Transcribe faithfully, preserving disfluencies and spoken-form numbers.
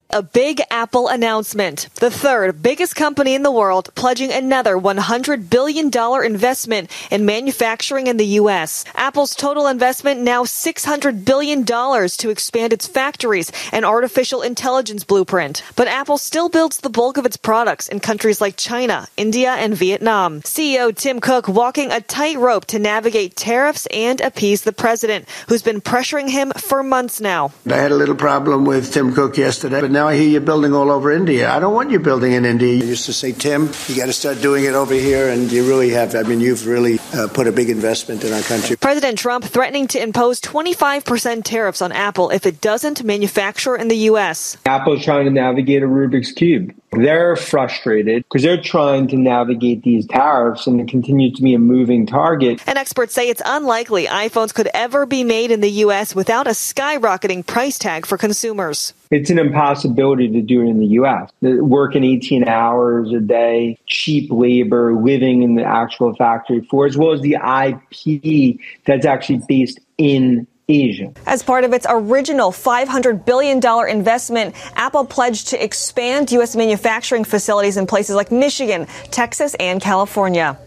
A big Apple announcement. The third biggest company in the world pledging another one hundred billion dollars investment in manufacturing in the U S. Apple's total investment now six hundred billion dollars to expand its factories and artificial intelligence blueprint. But Apple still builds the bulk of its products in countries like China, India, and Vietnam. C E O Tim Cook walking a tightrope to navigate tariffs and appease the president, who's been pressuring him for months now. I had a little problem with Tim Cook yesterday, but now I hear you're building all over India. I don't want you building in India. I used to say, Tim, you got to start doing it over here, and you really have. I mean, you've really uh, put a big investment in our country. President Trump threatening to impose twenty-five percent tariffs on Apple if it doesn't manufacture in the U S. Apple's trying to navigate a Rubik's Cube. They're frustrated because they're trying to navigate these tariffs and it continues to be a moving target. And experts say it's unlikely iPhones could ever be made in the U S without a skyrocketing price tag for consumers. It's an impossibility to do it in the U S. Working eighteen hours a day, cheap labor, living in the actual factory floor, as well as the I P that's actually based in Asia. As part of its original five hundred billion dollars investment, Apple pledged to expand U S manufacturing facilities in places like Michigan, Texas, and California.